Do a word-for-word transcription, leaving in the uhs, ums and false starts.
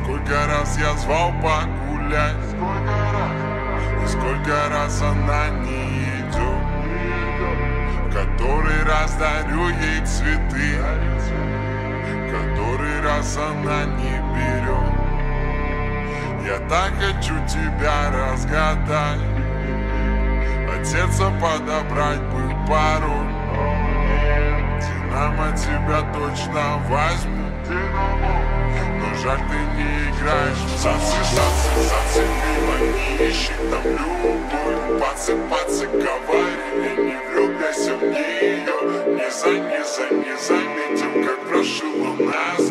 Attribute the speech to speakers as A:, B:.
A: Сколько раз я звал погулять, и сколько раз она не идет. Который раз дарю ей цветы, который раз она не берет. Я так хочу тебя разгадать, одеться, подобрать бы пару. Динамо тебя точно возьму, но жаль, ты не играешь в цацы, цацы, цацы. Мимо не ищи там любовь. Пацы, пацы говорили, не влюбляйся в нее. Не за, не за, не заметил, как прошила нас.